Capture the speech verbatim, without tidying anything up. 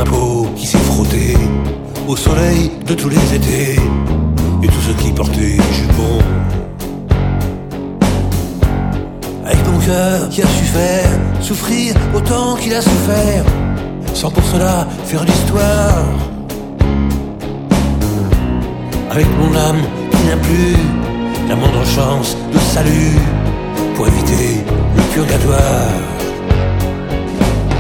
ma peau qui s'est frottée au soleil de tous les étés, et tous ceux qui portaient jupons. Avec mon cœur qui a su faire souffrir autant qu'il a souffert, sans pour cela faire d'histoire. Avec mon âme qui n'a plus la moindre chance de salut, pour éviter le purgatoire.